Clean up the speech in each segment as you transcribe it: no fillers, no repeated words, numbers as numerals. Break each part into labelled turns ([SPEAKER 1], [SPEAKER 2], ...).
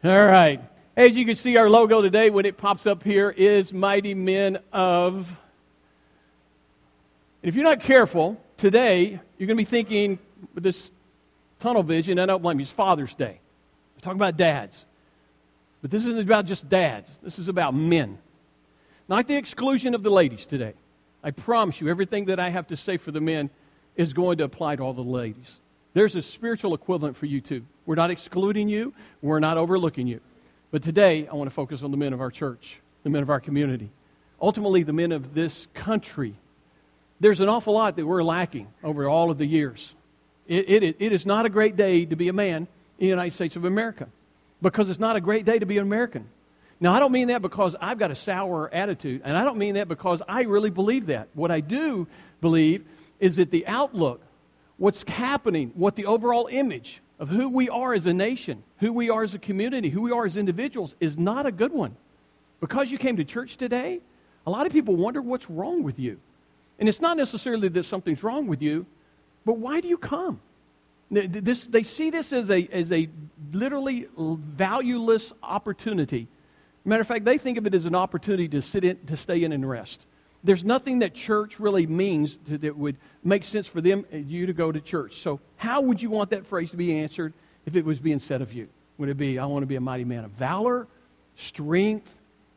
[SPEAKER 1] All right. As you can see, our logo today, when it pops up here, is Mighty Men of. And if you're not careful, today, you're going to be thinking with this tunnel vision, I don't blame you, it's Father's Day. We're talking about dads. But this isn't about just dads. This is about men. Not the exclusion of the ladies today. I promise you, everything that I have to say for the men is going to apply to all the ladies. There's a spiritual equivalent for you too. We're not excluding you. We're not overlooking you. But today, I want to focus on the men of our church, the men of our community. Ultimately, the men of this country. There's an awful lot that we're lacking over all of the years. It is not a great day to be a man in the United States of America because it's not a great day to be an American. Now, I don't mean that because I've got a sour attitude, and I don't mean that because I really believe that. What I do believe is that the outlook, what's happening, what the overall image of who we are as a nation, who we are as a community, who we are as individuals is not a good one. Because you came to church today, a lot of people wonder what's wrong with you. And it's not necessarily that something's wrong with you, but why do you come? They see this as a literally valueless opportunity. Matter of fact, they think of it as an opportunity to stay in and rest. There's nothing that church really means that would make sense for you to go to church. So how would you want that phrase to be answered if it was being said of you? Would it be, I want to be a mighty man of valor, strength,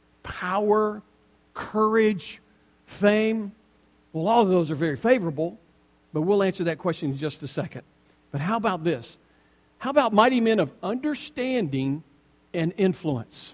[SPEAKER 1] power, courage, fame? Well, all of those are very favorable, but we'll answer that question in just a second. But how about this? How about mighty men of understanding and influence?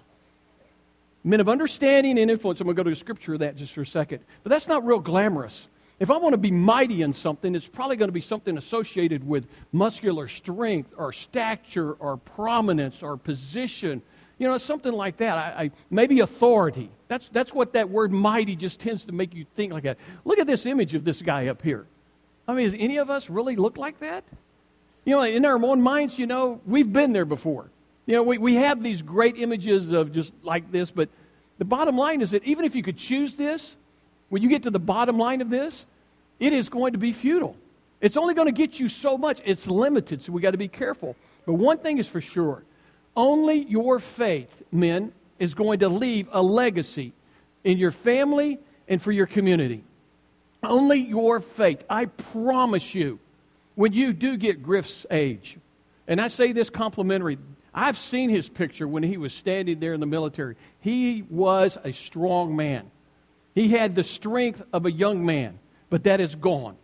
[SPEAKER 1] Men of understanding and influence. I'm going to go to the scripture of that just for a second. But that's not real glamorous. If I want to be mighty in something, it's probably going to be something associated with muscular strength or stature or prominence or position. You know, something like that. Maybe authority. That's what that word mighty just tends to make you think like that. Look at this image of this guy up here. I mean, does any of us really look like that? You know, in our own minds, you know, we've been there before. You know, we have these great images of just like this, but the bottom line is that even if you could choose this, when you get to the bottom line of this, it is going to be futile. It's only going to get you so much. It's limited, so we got to be careful. But one thing is for sure, only your faith, men, is going to leave a legacy in your family and for your community. Only your faith. I promise you, when you do get Griff's age, and I say this complimentary, I've seen his picture when he was standing there in the military. He was a strong man. He had the strength of a young man, but that is gone.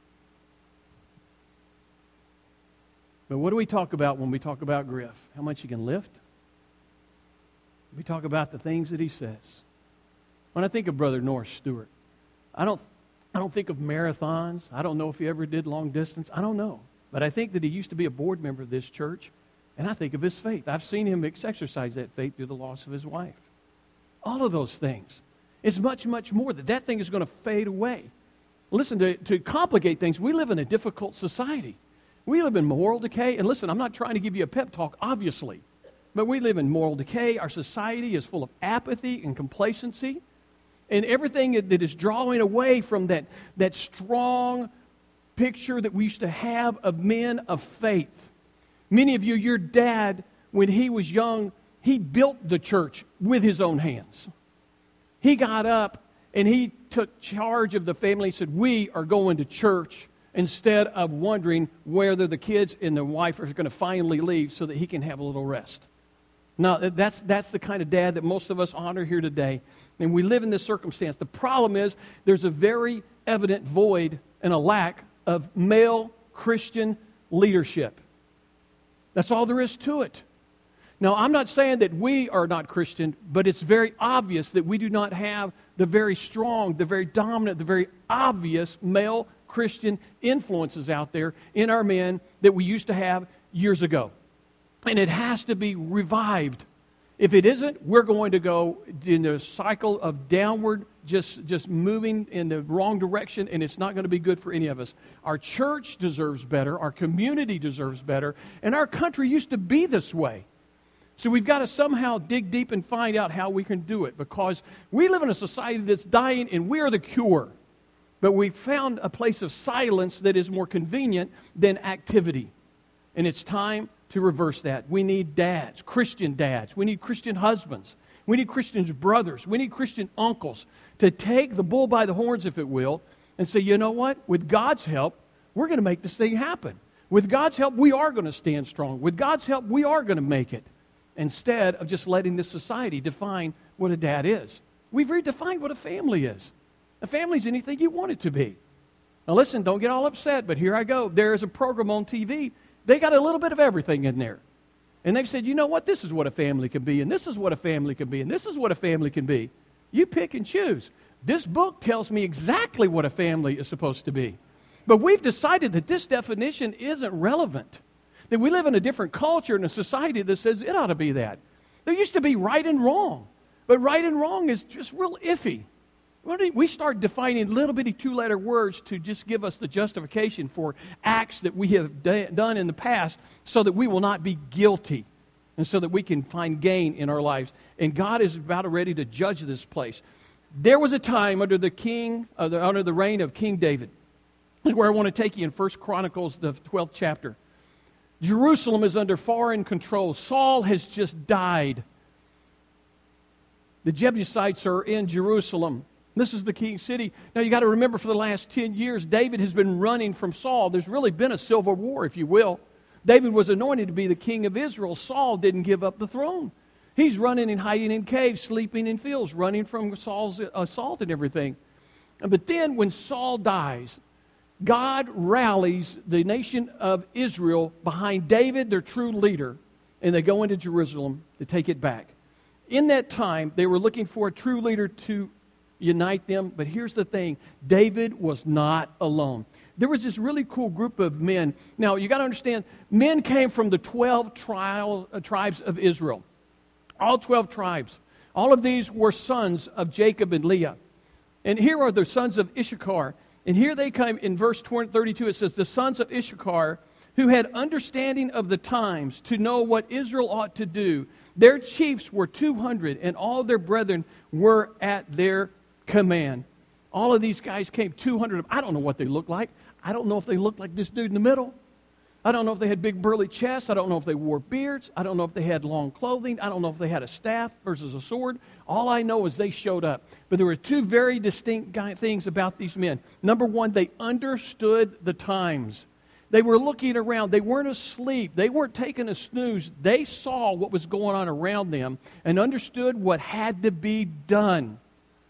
[SPEAKER 1] But what do we talk about when we talk about Griff? How much he can lift? We talk about the things that he says. When I think of Brother Norris Stewart, I don't think of marathons. I don't know if he ever did long distance. I don't know. But I think that he used to be a board member of this church. And I think of his faith. I've seen him exercise that faith through the loss of his wife. All of those things. It's much, much more that thing is going to fade away. Listen, to complicate things, we live in a difficult society. We live in moral decay. And listen, I'm not trying to give you a pep talk, obviously. But we live in moral decay. Our society is full of apathy and complacency. And everything that is drawing away from that strong picture that we used to have of men of faith. Many of you, your dad, when he was young, he built the church with his own hands. He got up and he took charge of the family and said, we are going to church instead of wondering whether the kids and the wife are going to finally leave so that he can have a little rest. Now, that's the kind of dad that most of us honor here today. And we live in this circumstance. The problem is there's a very evident void and a lack of male Christian leadership. That's all there is to it. Now, I'm not saying that we are not Christian, but it's very obvious that we do not have the very strong, the very dominant, the very obvious male Christian influences out there in our men that we used to have years ago. And it has to be revived. If it isn't, we're going to go in a cycle of downward, just moving in the wrong direction, and it's not going to be good for any of us. Our church deserves better. Our community deserves better. And our country used to be this way. So we've got to somehow dig deep and find out how we can do it, because we live in a society that's dying, and we are the cure. But we've found a place of silence that is more convenient than activity. And it's time to reverse that. We need dads, Christian dads. We need Christian husbands. We need Christian brothers. We need Christian uncles to take the bull by the horns, if it will, and say, you know what? With God's help, we're going to make this thing happen. With God's help, we are going to stand strong. With God's help, we are going to make it. Instead of just letting this society define what a dad is. We've redefined what a family is. A family is anything you want it to be. Now listen, don't get all upset, but here I go. There is a program on TV. They got a little bit of everything in there. And they've said, you know what? This is what a family can be, and this is what a family can be, and this is what a family can be. You pick and choose. This book tells me exactly what a family is supposed to be. But we've decided that this definition isn't relevant. That we live in a different culture and a society that says it ought to be that. There used to be right and wrong. But right and wrong is just real iffy. We start defining little bitty two-letter words to just give us the justification for acts that we have done in the past so that we will not be guilty and so that we can find gain in our lives. And God is about ready to judge this place. There was a time under the reign of King David. This is where I want to take you in 1 Chronicles, the 12th chapter. Jerusalem is under foreign control. Saul has just died. The Jebusites are in Jerusalem. This is the king city. Now you got to remember, for the last 10 years, David has been running from Saul. There's really been a civil war, if you will. David was anointed to be the king of Israel. Saul didn't give up the throne. He's running and hiding in caves, sleeping in fields, running from Saul's assault and everything. But then when Saul dies, God rallies the nation of Israel behind David, their true leader, and they go into Jerusalem to take it back. In that time, they were looking for a true leader to unite them, but here's the thing. David was not alone. There was this really cool group of men. Now, you got to understand, men came from the 12 tribes of Israel. All 12 tribes. All of these were sons of Jacob and Leah. And here are the sons of Issachar. And here they come in verse 32. It says, the sons of Issachar, who had understanding of the times to know what Israel ought to do. Their chiefs were 200, and all their brethren were at their command. All of these guys came, 200 of them. I don't know what they looked like. I don't know if they looked like this dude in the middle. I don't know if they had big burly chests. I don't know if they wore beards. I don't know if they had long clothing. I don't know if they had a staff versus a sword. All I know is they showed up. But there were two very distinct things about these men. Number one, they understood the times. They were looking around. They weren't asleep. They weren't taking a snooze. They saw what was going on around them and understood what had to be done.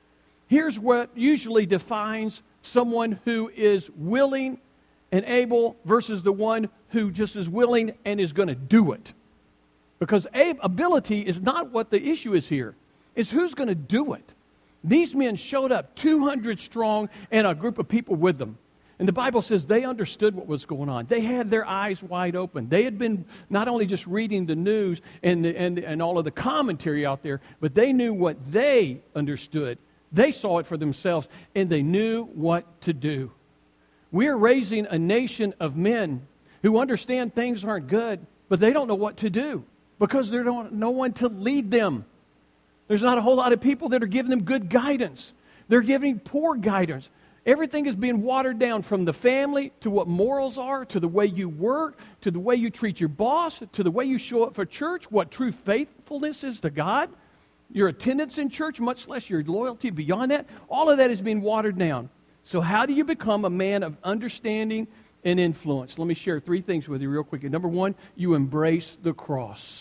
[SPEAKER 1] Here's what usually defines someone who is willing and able versus the one who just is willing and is going to do it. Because ability is not what the issue is here. It's who's going to do it. These men showed up, 200 strong, and a group of people with them. And the Bible says they understood what was going on. They had their eyes wide open. They had been not only just reading the news and all of the commentary out there, but they knew what they understood. They saw it for themselves, and they knew what to do. We're raising a nation of men who understand things aren't good, but they don't know what to do because there's no one to lead them. There's not a whole lot of people that are giving them good guidance. They're giving poor guidance. Everything is being watered down, from the family to what morals are, to the way you work, to the way you treat your boss, to the way you show up for church, what true faithfulness is to God, your attendance in church, much less your loyalty beyond that. All of that is being watered down. So how do you become a man of understanding and influence? Let me share 3 things with you real quick. Number 1, you embrace the cross.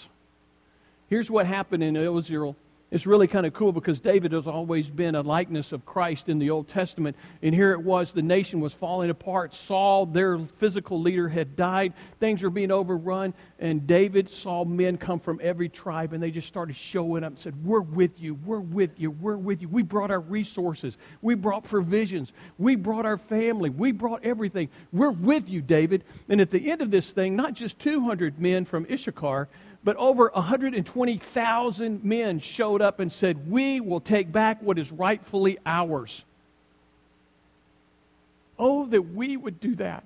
[SPEAKER 1] Here's what happened in Israel. It's really kind of cool because David has always been a likeness of Christ in the Old Testament. And here it was, the nation was falling apart. Saul, their physical leader, had died. Things were being overrun. And David saw men come from every tribe, and they just started showing up and said, we're with you, we're with you, we're with you. We brought our resources. We brought provisions. We brought our family. We brought everything. We're with you, David. And at the end of this thing, not just 200 men from Issachar, but over 120,000 men showed up and said, we will take back what is rightfully ours. Oh, that we would do that.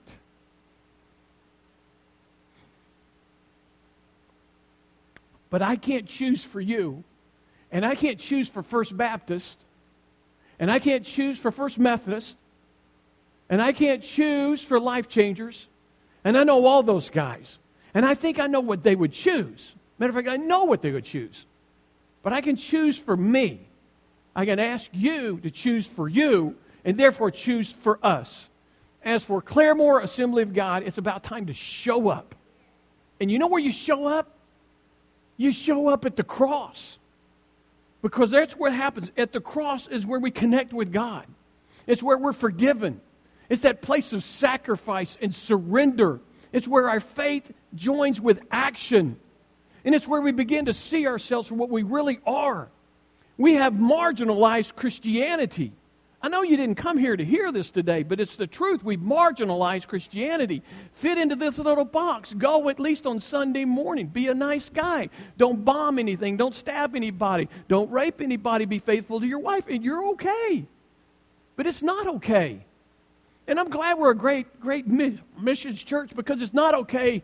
[SPEAKER 1] But I can't choose for you, and I can't choose for First Baptist, and I can't choose for First Methodist, and I can't choose for Life Changers, and I know all those guys. And I think I know what they would choose. Matter of fact, I know what they would choose. But I can choose for me. I can ask you to choose for you, and therefore choose for us. As for Claremore Assembly of God, it's about time to show up. And you know where you show up? You show up at the cross. Because that's what happens. At the cross is where we connect with God. It's where we're forgiven. It's that place of sacrifice and surrender. It's where our faith joins with action. And it's where we begin to see ourselves for what we really are. We have marginalized Christianity. I know you didn't come here to hear this today, but it's the truth. We've marginalized Christianity. Fit into this little box. Go at least on Sunday morning. Be a nice guy. Don't bomb anything. Don't stab anybody. Don't rape anybody. Be faithful to your wife. And you're okay. But it's not okay. And I'm glad we're a great missions church, because it's not okay.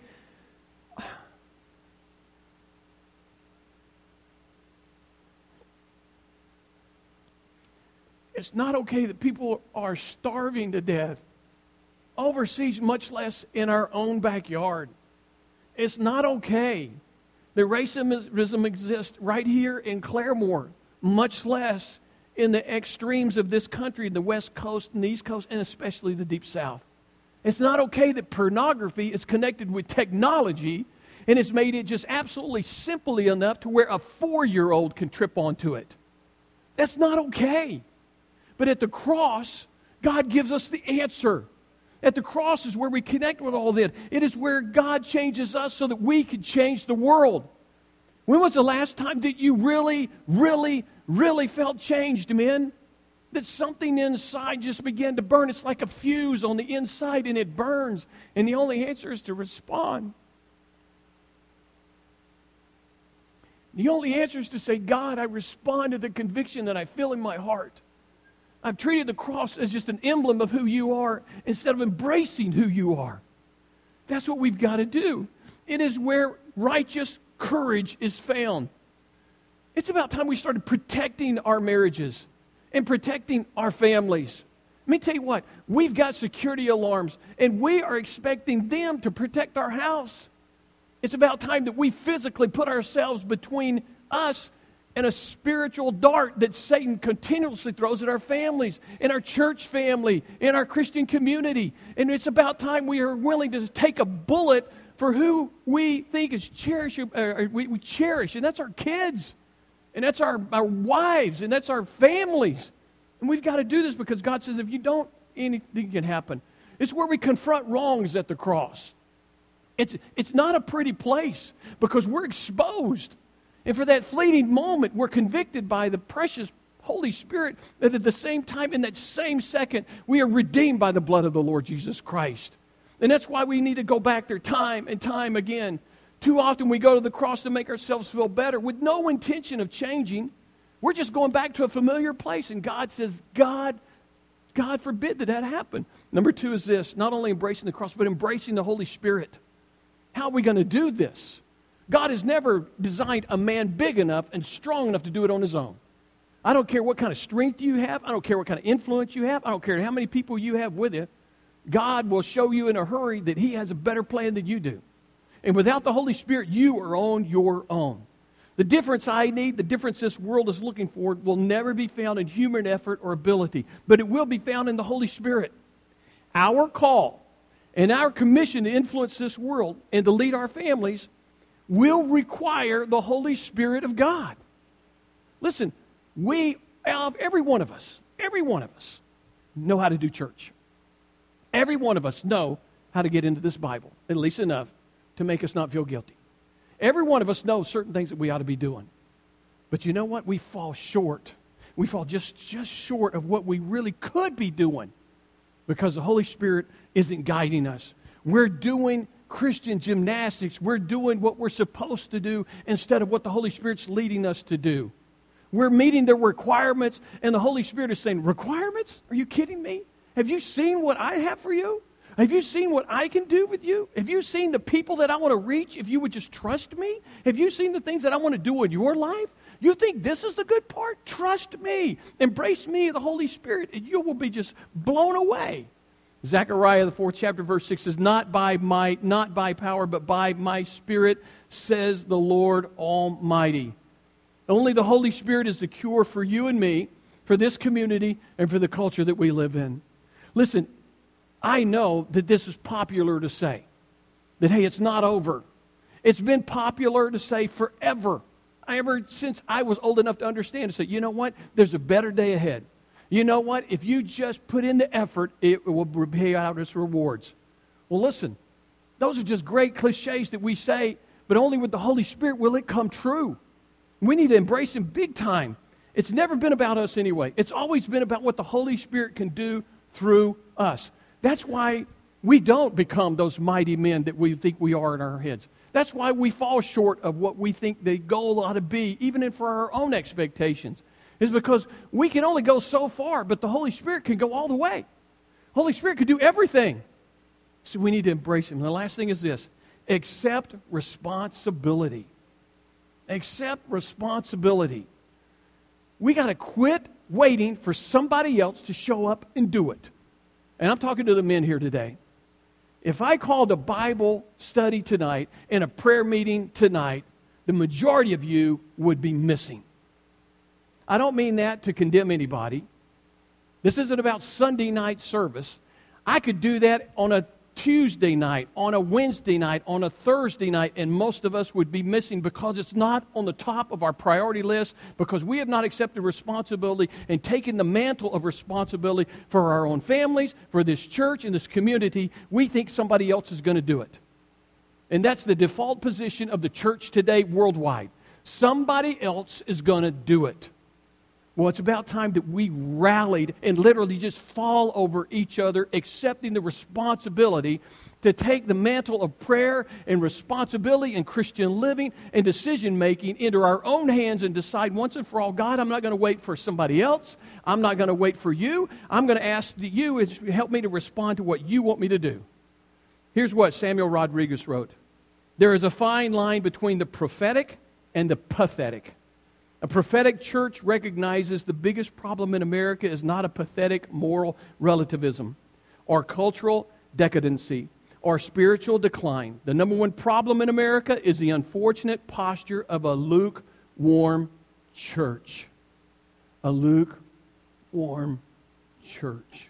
[SPEAKER 1] It's not okay that people are starving to death overseas, much less in our own backyard. It's not okay that racism exists right here in Claremore, much less in the extremes of this country, the West Coast and the East Coast, and especially the Deep South. It's not okay that pornography is connected with technology, and it's made it just absolutely simply enough to where a 4-year-old can trip onto it. That's not okay. But at the cross, God gives us the answer. At the cross is where we connect with all that. It is where God changes us so that we can change the world. When was the last time that you really, really, really felt changed, men? That something inside just began to burn. It's like a fuse on the inside, and it burns. And the only answer is to respond. The only answer is to say, God, I respond to the conviction that I feel in my heart. I've treated the cross as just an emblem of who you are instead of embracing who you are. That's what we've got to do. It is where righteous courage is found. It's about time we started protecting our marriages and protecting our families. Let me tell you what, we've got security alarms, and we are expecting them to protect our house. It's about time that we physically put ourselves between us and a spiritual dart that Satan continuously throws at our families, in our church family, in our Christian community. And it's about time we are willing to take a bullet for who we think is we cherish, and that's our kids, and that's our wives, and that's our families. And we've got to do this because God says if you don't, anything can happen. It's where we confront wrongs at the cross. It's not a pretty place because we're exposed. And for that fleeting moment, we're convicted by the precious Holy Spirit. That at the same time, in that same second, we are redeemed by the blood of the Lord Jesus Christ. And that's why we need to go back there time and time again. Too often we go to the cross to make ourselves feel better with no intention of changing. We're just going back to a familiar place. And God says, God forbid that happen. Number 2 is this, not only embracing the cross, but embracing the Holy Spirit. How are we going to do this? God has never designed a man big enough and strong enough to do it on his own. I don't care what kind of strength you have. I don't care what kind of influence you have. I don't care how many people you have with you. God will show you in a hurry that he has a better plan than you do. And without the Holy Spirit, you are on your own. The difference I need, the difference this world is looking for, will never be found in human effort or ability, but it will be found in the Holy Spirit. Our call and our commission to influence this world and to lead our families will require the Holy Spirit of God. Listen, every one of us know how to do church. Every one of us know how to get into this Bible, at least enough to make us not feel guilty. Every one of us knows certain things that we ought to be doing. But you know what? We fall short. We fall just short of what we really could be doing because the Holy Spirit isn't guiding us. We're doing Christian gymnastics. We're doing what we're supposed to do instead of what the Holy Spirit's leading us to do. We're meeting the requirements, and the Holy Spirit is saying, requirements? Are you kidding me? Have you seen what I have for you? Have you seen what I can do with you? Have you seen the people that I want to reach if you would just trust me? Have you seen the things that I want to do in your life? You think this is the good part? Trust me. Embrace me, the Holy Spirit, and you will be just blown away. Zechariah, the 4th chapter, verse 6 says, "Not by might, not by power, but by my Spirit, says the Lord Almighty." Only the Holy Spirit is the cure for you and me, for this community, and for the culture that we live in. Listen, I know that this is popular to say, that, hey, it's not over. It's been popular to say forever. Ever since I was old enough to understand, to say, you know what? There's a better day ahead. You know what? If you just put in the effort, it will pay out its rewards. Well, listen, those are just great cliches that we say, but only with the Holy Spirit will it come true. We need to embrace Him big time. It's never been about us anyway. It's always been about what the Holy Spirit can do through us. That's why we don't become those mighty men that we think we are in our heads. That's why we fall short of what we think the goal ought to be, even for our own expectations. Is because we can only go so far, but the Holy Spirit can go all the way. Holy Spirit can do everything. So we need to embrace Him. And the last thing is this: accept responsibility. Accept responsibility. We got to quit waiting for somebody else to show up and do it. And I'm talking to the men here today. If I called a Bible study tonight and a prayer meeting tonight, the majority of you would be missing. I don't mean that to condemn anybody. This isn't about Sunday night service. I could do that on a Tuesday night, on a Wednesday night, on a Thursday night, and most of us would be missing because it's not on the top of our priority list, because we have not accepted responsibility and taken the mantle of responsibility for our own families, for this church and this community. We think somebody else is going to do it. And that's the default position of the church today worldwide. Somebody else is going to do it. Well, it's about time that we rallied and literally just fall over each other, accepting the responsibility to take the mantle of prayer and responsibility and Christian living and decision-making into our own hands and decide once and for all, God, I'm not going to wait for somebody else. I'm not going to wait for you. I'm going to ask that you help me to respond to what you want me to do. Here's what Samuel Rodriguez wrote. There is a fine line between the prophetic and the pathetic. A prophetic church recognizes the biggest problem in America is not a pathetic moral relativism or cultural decadency or spiritual decline. The number one problem in America is the unfortunate posture of a lukewarm church. A lukewarm church.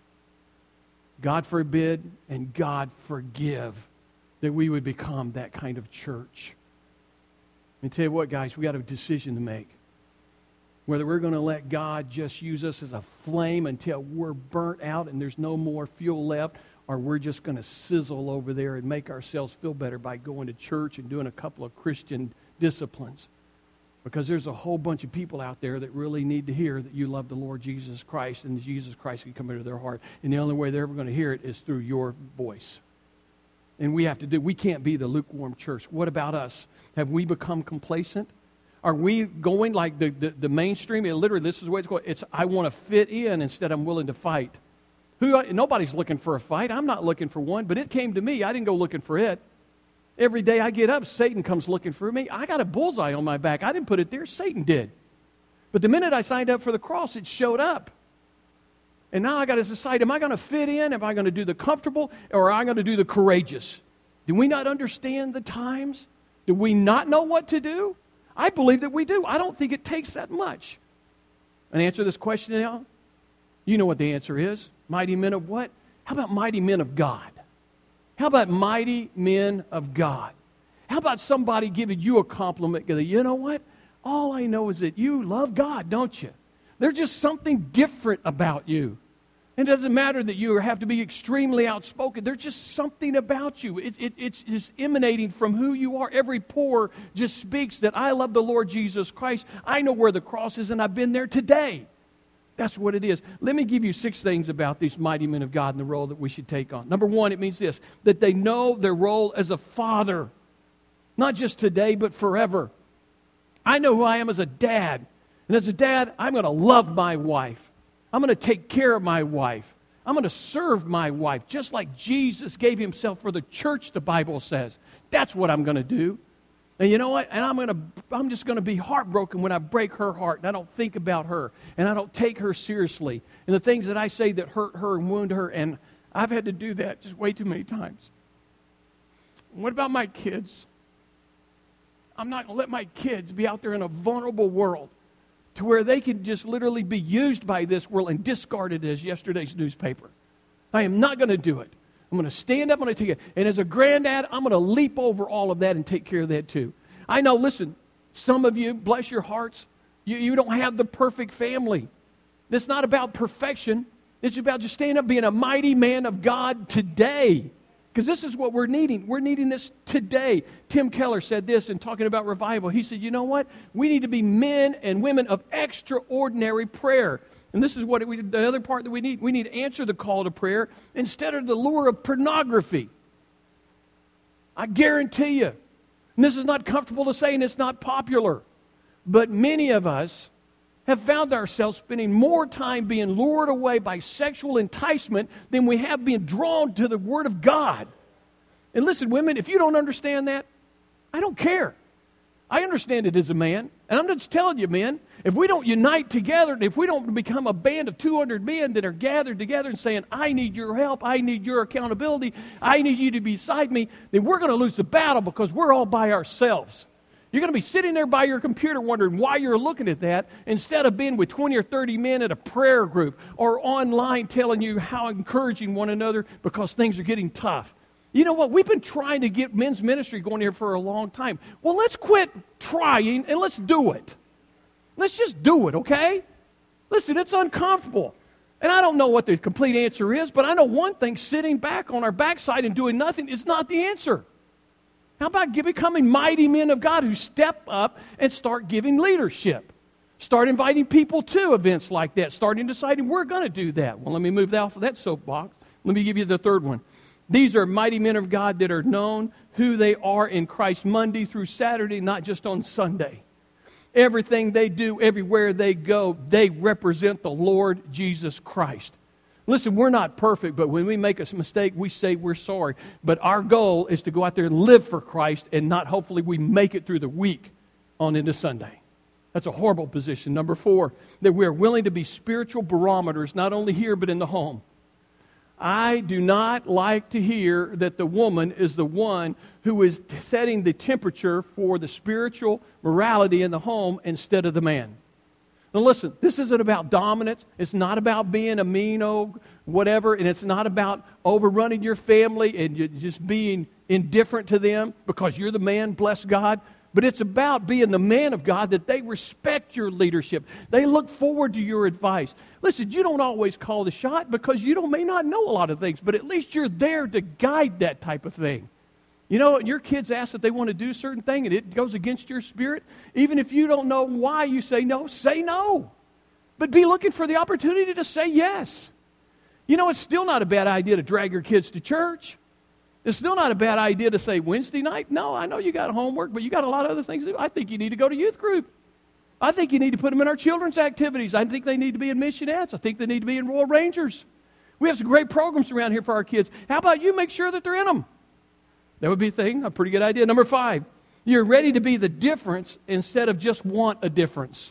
[SPEAKER 1] God forbid and God forgive that we would become that kind of church. Let me tell you what, guys, we got a decision to make. Whether we're going to let God just use us as a flame until we're burnt out and there's no more fuel left, or we're just going to sizzle over there and make ourselves feel better by going to church and doing a couple of Christian disciplines. Because there's a whole bunch of people out there that really need to hear that you love the Lord Jesus Christ and Jesus Christ can come into their heart. And the only way they're ever going to hear it is through your voice. And we can't be the lukewarm church. What about us? Have we become complacent? Are we going like the mainstream? Literally, this is the way it's going. It's I want to fit in instead I'm willing to fight. Nobody's looking for a fight. I'm not looking for one, but it came to me. I didn't go looking for it. Every day I get up, Satan comes looking for me. I got a bullseye on my back. I didn't put it there. Satan did. But the minute I signed up for the cross, it showed up. And now I got to decide, am I going to fit in? Am I going to do the comfortable? Or am I going to do the courageous? Do we not understand the times? Do we not know what to do? I believe that we do. I don't think it takes that much. And answer this question now. You know what the answer is. Mighty men of what? How about mighty men of God? How about mighty men of God? How about somebody giving you a compliment? You know what? All I know is that you love God, don't you? There's just something different about you. It doesn't matter that you have to be extremely outspoken. There's just something about you. It's just emanating from who you are. Every pore just speaks that I love the Lord Jesus Christ. I know where the cross is, and I've been there today. That's what it is. Let me give you 6 things about these mighty men of God and the role that we should take on. Number 1, it means this, that they know their role as a father. Not just today, but forever. I know who I am as a dad. And as a dad, I'm going to love my wife. I'm going to take care of my wife. I'm going to serve my wife, just like Jesus gave himself for the church, the Bible says. That's what I'm going to do. And you know what? And I'm just going to be heartbroken when I break her heart and I don't think about her and I don't take her seriously. And the things that I say that hurt her and wound her, and I've had to do that just way too many times. What about my kids? I'm not going to let my kids be out there in a vulnerable world to where they can just literally be used by this world and discarded as yesterday's newspaper. I am not going to do it. I'm going to stand up, I'm going to take it. And as a granddad, I'm going to leap over all of that and take care of that too. I know, listen, some of you, bless your hearts, you don't have the perfect family. It's not about perfection. It's about just standing up, being a mighty man of God today. Because this is what we're needing. We're needing this today. Tim Keller said this in talking about revival. He said, you know what? We need to be men and women of extraordinary prayer. And this is what the other part that we need. We need to answer the call to prayer instead of the lure of pornography. I guarantee you, and this is not comfortable to say and it's not popular, but many of us have found ourselves spending more time being lured away by sexual enticement than we have been drawn to the Word of God. And listen, women, if you don't understand that, I don't care. I understand it as a man. And I'm just telling you, men, if we don't unite together, if we don't become a band of 200 men that are gathered together and saying, I need your help, I need your accountability, I need you to be beside me, then we're going to lose the battle because we're all by ourselves. You're going to be sitting there by your computer wondering why you're looking at that instead of being with 20 or 30 men at a prayer group or online telling you how encouraging one another because things are getting tough. You know what? We've been trying to get men's ministry going here for a long time. Well, let's quit trying and let's do it. Let's just do it, okay? Listen, it's uncomfortable. And I don't know what the complete answer is, but I know one thing, sitting back on our backside and doing nothing is not the answer. How about becoming mighty men of God who step up and start giving leadership? Start inviting people to events like that. Starting deciding we're going to do that. Well, let me move off of that soapbox. Let me give you the third one. These are mighty men of God that are known who they are in Christ Monday through Saturday, not just on Sunday. Everything they do, everywhere they go, they represent the Lord Jesus Christ. Listen, we're not perfect, but when we make a mistake, we say we're sorry. But our goal is to go out there and live for Christ and not hopefully we make it through the week on into Sunday. That's a horrible position. Number 4, that we are willing to be spiritual barometers, not only here but in the home. I do not like to hear that the woman is the one who is setting the temperature for the spiritual morality in the home instead of the man. Now listen, this isn't about dominance. It's not about being a mean old whatever, and it's not about overrunning your family and just being indifferent to them because you're the man, bless God. But it's about being the man of God, that they respect your leadership. They look forward to your advice. Listen, you don't always call the shot because you may not know a lot of things, but at least you're there to guide that type of thing. You know, your kids ask that they want to do a certain thing and it goes against your spirit. Even if you don't know why you say no. But be looking for the opportunity to say yes. You know, it's still not a bad idea to drag your kids to church. It's still not a bad idea to say Wednesday night. No, I know you got homework, but you got a lot of other things to do. I think you need to go to youth group. I think you need to put them in our children's activities. I think they need to be in missionettes. I think they need to be in Royal Rangers. We have some great programs around here for our kids. How about you make sure that they're in them? That would be a thing, a pretty good idea. Number 5, you're ready to be the difference instead of just want a difference.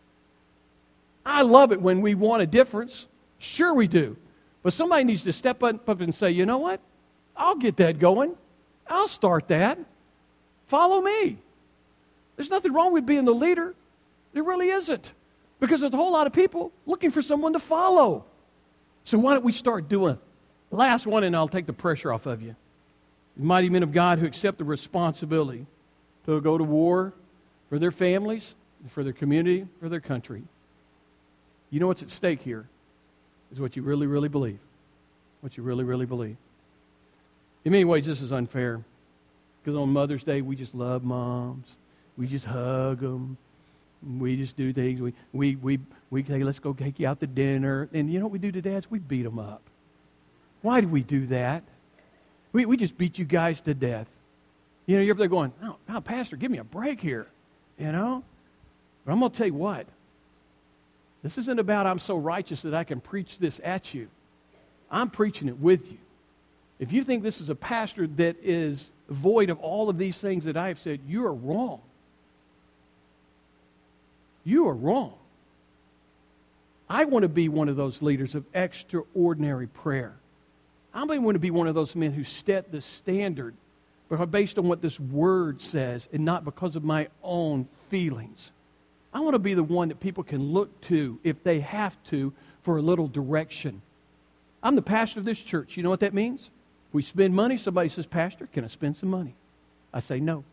[SPEAKER 1] I love it when we want a difference. Sure we do. But somebody needs to step up and say, you know what? I'll get that going. I'll start that. Follow me. There's nothing wrong with being the leader. There really isn't. Because there's a whole lot of people looking for someone to follow. So why don't we start doing it? Last one, and I'll take the pressure off of you. Mighty men of God who accept the responsibility to go to war for their families, for their community, for their country. You know what's at stake here is what you really, really believe. What you really, really believe. In many ways, this is unfair. Because on Mother's Day, we just love moms. We just hug them. We just do things. We say, let's go take you out to dinner. And you know what we do to dads? We beat them up. Why do we do that? We just beat you guys to death. You know, you're up there going, oh, Pastor, give me a break here. You know? But I'm going to tell you what. This isn't about I'm so righteous that I can preach this at you. I'm preaching it with you. If you think this is a pastor that is void of all of these things that I have said, you are wrong. You are wrong. I want to be one of those leaders of extraordinary prayer. I want to be one of those men who set the standard based on what this word says and not because of my own feelings. I want to be the one that people can look to if they have to for a little direction. I'm the pastor of this church. You know what that means? We spend money. Somebody says, Pastor, can I spend some money? I say no.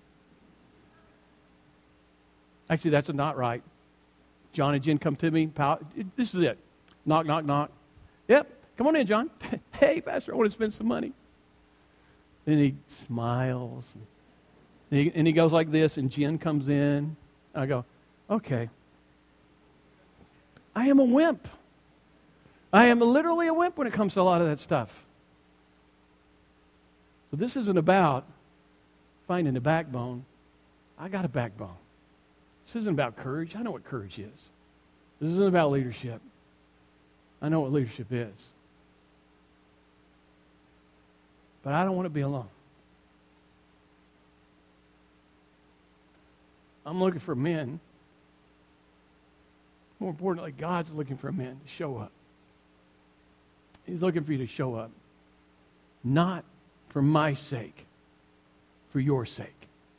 [SPEAKER 1] Actually, that's not right. John and Jen come to me. This is it. Knock, knock, knock. Yep. Come on in, John. Hey, Pastor, I want to spend some money. Then he smiles. And he goes like this, and Jen comes in. I go, okay. I am a wimp. I am literally a wimp when it comes to a lot of that stuff. So this isn't about finding a backbone. I got a backbone. This isn't about courage. I know what courage is. This isn't about leadership. I know what leadership is. But I don't want to be alone. I'm looking for men. More importantly, God's looking for men to show up. He's looking for you to show up. Not for my sake, for your sake.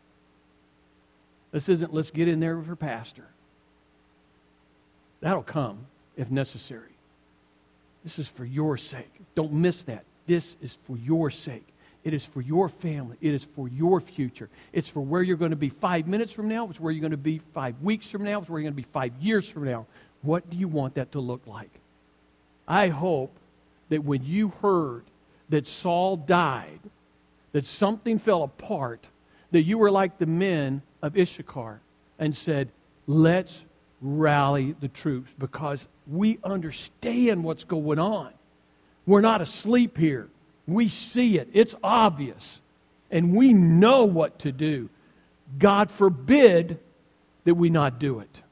[SPEAKER 1] This isn't let's get in there for pastor. That'll come if necessary. This is for your sake. Don't miss that. This is for your sake. It is for your family. It is for your future. It's for where you're going to be 5 minutes from now. It's where you're going to be 5 weeks from now. It's where you're going to be 5 years from now. What do you want that to look like? I hope that when you heard that Saul died, that something fell apart, that you were like the men of Issachar and said, let's rally the troops because we understand what's going on. We're not asleep here. We see it. It's obvious. And we know what to do. God forbid that we not do it.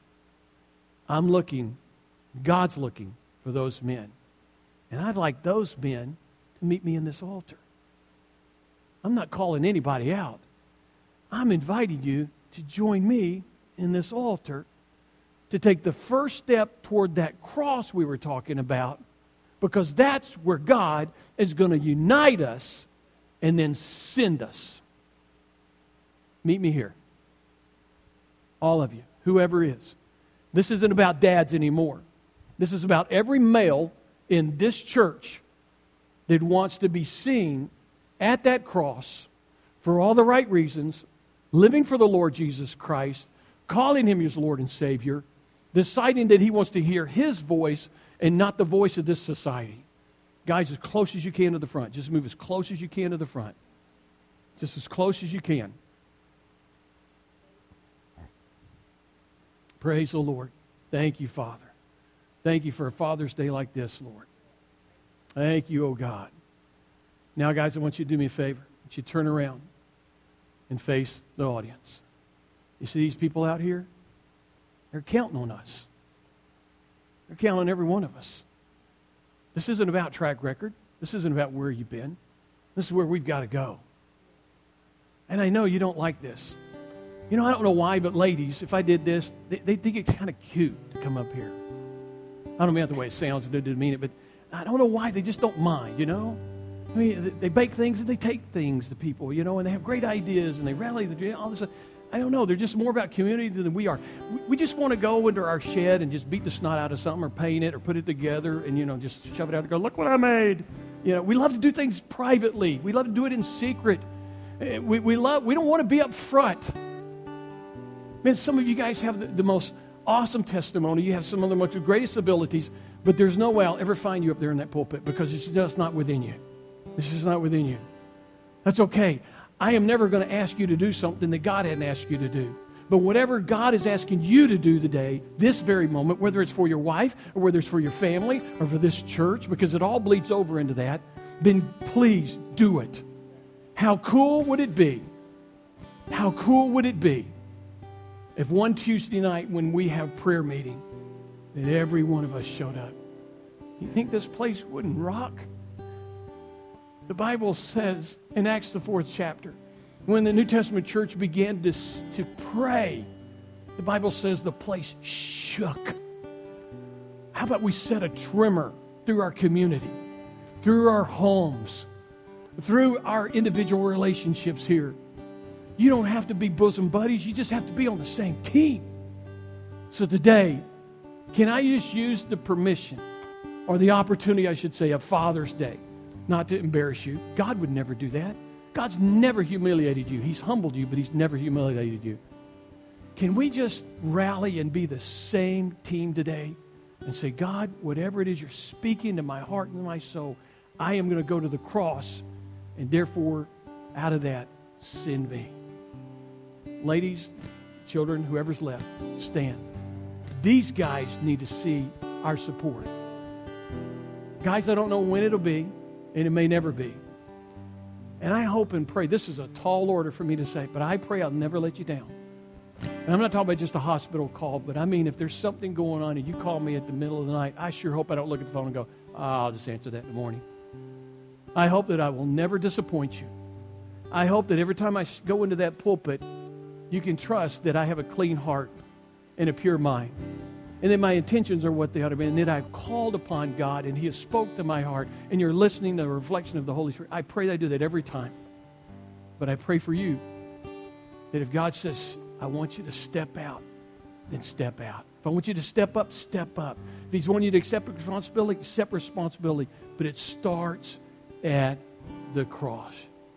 [SPEAKER 1] God's looking for those men. And I'd like those men to meet me in this altar. I'm not calling anybody out. I'm inviting you to join me in this altar to take the first step toward that cross we were talking about, because that's where God is going to unite us and then send us. Meet me here. All of you, whoever is. This isn't about dads anymore. This is about every male in this church that wants to be seen at that cross for all the right reasons, living for the Lord Jesus Christ, calling Him His Lord and Savior, deciding that He wants to hear His voice and not the voice of this society. Guys, as close as you can to the front. Just move as close as you can to the front. Just as close as you can. Praise the Lord. Thank you, Father. Thank you for a Father's Day like this, Lord. Thank you, oh God. Now, guys, I want you to do me a favor. I want you to turn around and face the audience. You see these people out here? They're counting on us. They're counting on every one of us. This isn't about track record. This isn't about where you've been. This is where we've got to go. And I know you don't like this. You know, I don't know why, but ladies, if I did this, they think it's kind of cute to come up here. I don't mean the way it sounds, I didn't mean it, but I don't know why they just don't mind, you know? I mean, they bake things and they take things to people, you know, and they have great ideas and they rally all this. I don't know. They're just more about community than we are. We just want to go into our shed and just beat the snot out of something or paint it or put it together and, you know, just shove it out and go, look what I made. You know, we love to do things privately. We love to do it in secret. We don't want to be up front. Man, some of you guys have the most awesome testimony. You have some of the most greatest abilities, but there's no way I'll ever find you up there in that pulpit because it's just not within you. It's just not within you. That's okay. I am never going to ask you to do something that God hadn't asked you to do. But whatever God is asking you to do today, this very moment, whether it's for your wife or whether it's for your family or for this church, because it all bleeds over into that, then please do it. How cool would it be? How cool would it be if one Tuesday night when we have prayer meeting that every one of us showed up? You think this place wouldn't rock? The Bible says in Acts the 4th chapter, when the New Testament church began to pray, the Bible says the place shook. How about we set a tremor through our community? through our homes, through our individual relationships here. You don't have to be bosom buddies. You just have to be on the same team. So today, can I just use the permission, or the opportunity, I should say, of Father's Day, not to embarrass you? God would never do that. God's never humiliated you. He's humbled you, but He's never humiliated you. Can we just rally and be the same team today and say, God, whatever it is you're speaking to my heart and my soul, I am going to go to the cross, and therefore, out of that, send me. Ladies, children, whoever's left, stand. These guys need to see our support. Guys, I don't know when it'll be, and it may never be. And I hope and pray, this is a tall order for me to say, but I pray I'll never let you down. And I'm not talking about just a hospital call, but I mean if there's something going on and you call me at the middle of the night, I sure hope I don't look at the phone and go, I'll just answer that in the morning. I hope that I will never disappoint you. I hope that every time I go into that pulpit, you can trust that I have a clean heart and a pure mind. And that my intentions are what they ought to be. And that I've called upon God and He has spoke to my heart. And you're listening to the reflection of the Holy Spirit. I pray that I do that every time. But I pray for you that if God says, I want you to step out, then step out. If I want you to step up, step up. If He's wanting you to accept responsibility, accept responsibility. But it starts at the cross.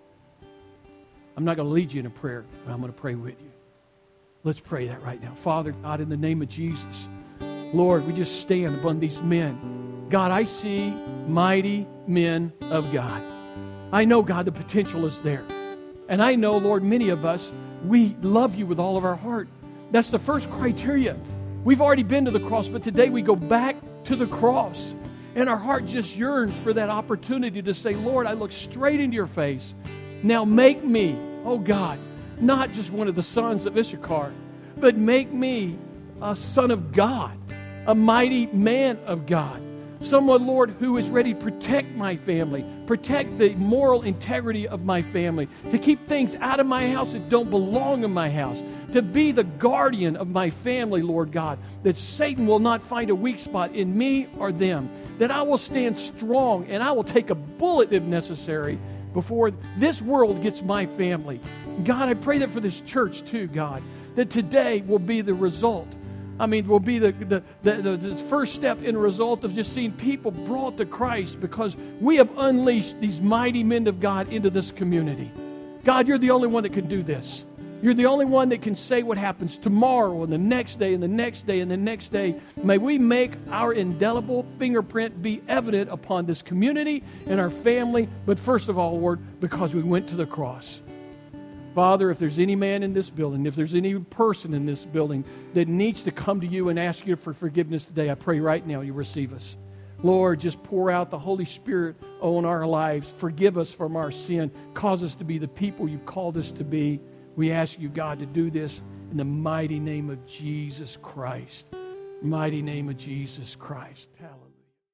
[SPEAKER 1] I'm not going to lead you in a prayer, but I'm going to pray with you. Let's pray that right now. Father God, in the name of Jesus, Lord, we just stand upon these men. God, I see mighty men of God. I know, God, the potential is there. And I know, Lord, many of us, we love you with all of our heart. That's the first criteria. We've already been to the cross, but today we go back to the cross. And our heart just yearns for that opportunity to say, Lord, I look straight into your face. Now make me, oh God, not just one of the sons of Issachar, but make me a son of God, a mighty man of God. Someone, Lord, who is ready to protect my family, protect the moral integrity of my family, to keep things out of my house that don't belong in my house, to be the guardian of my family, Lord God, that Satan will not find a weak spot in me or them, that I will stand strong and I will take a bullet if necessary before this world gets my family. God, I pray that for this church too, God, that today will be the result. Will be the first step in a result of just seeing people brought to Christ because we have unleashed these mighty men of God into this community. God, you're the only one that can do this. You're the only one that can say what happens tomorrow and the next day and the next day and the next day. May we make our indelible fingerprint be evident upon this community and our family, but first of all, Lord, because we went to the cross. Father, if there's any man in this building, if there's any person in this building that needs to come to you and ask you for forgiveness today, I pray right now you receive us. Lord, just pour out the Holy Spirit on our lives. Forgive us from our sin. Cause us to be the people you've called us to be. We ask you, God, to do this in the mighty name of Jesus Christ. Mighty name of Jesus Christ. Hallelujah.